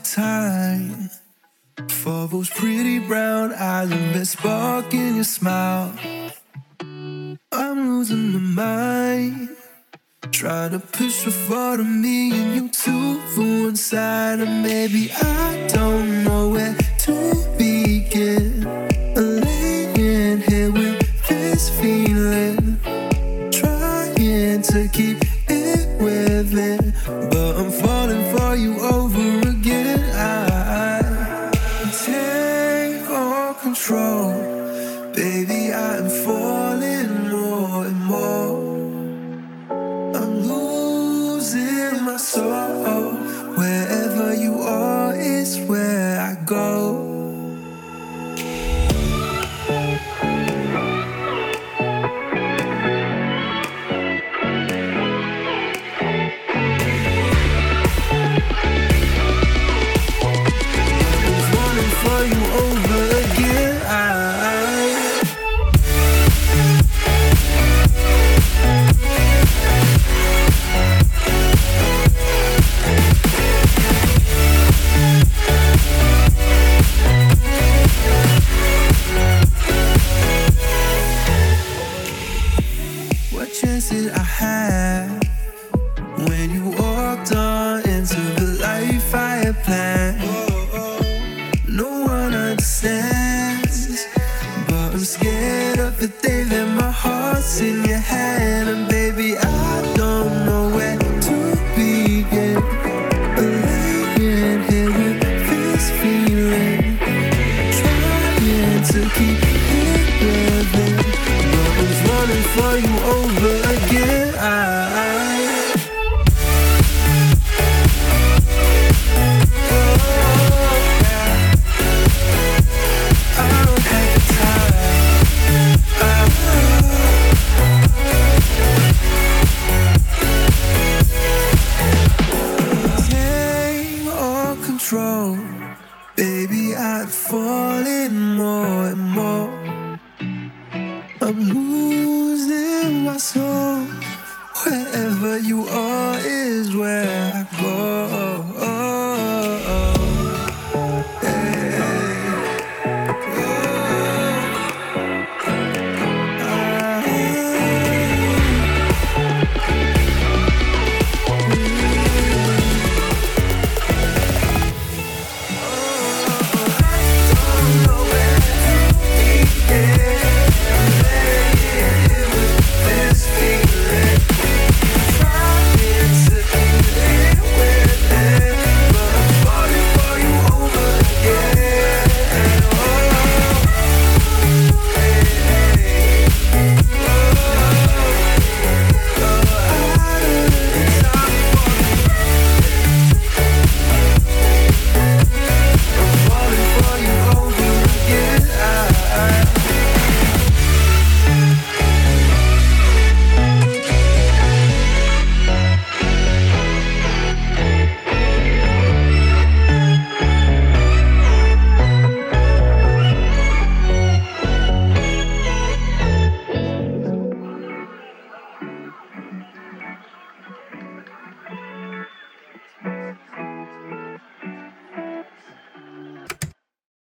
time for those pretty brown eyes and that spark in your smile. I'm losing my mind, trying to push a thought of me and you two for one side. And maybe I don't know where to begin. Laying here with this feeling, trying to keep it within, but I'm falling for you over again. I take all control, baby, I'm falling more and more. I'm losing my soul. Wherever you are is where I go. Chances I had when you walked on into the life I had planned. No one understands, but I'm scared of the day that my heart's in your hand. And baby, I don't know where to begin. Laying here with this feeling, trying to keep it living, but I'm running for you over again. Control, baby, I'm falling more and more. I'm losing my soul. Wherever you are is where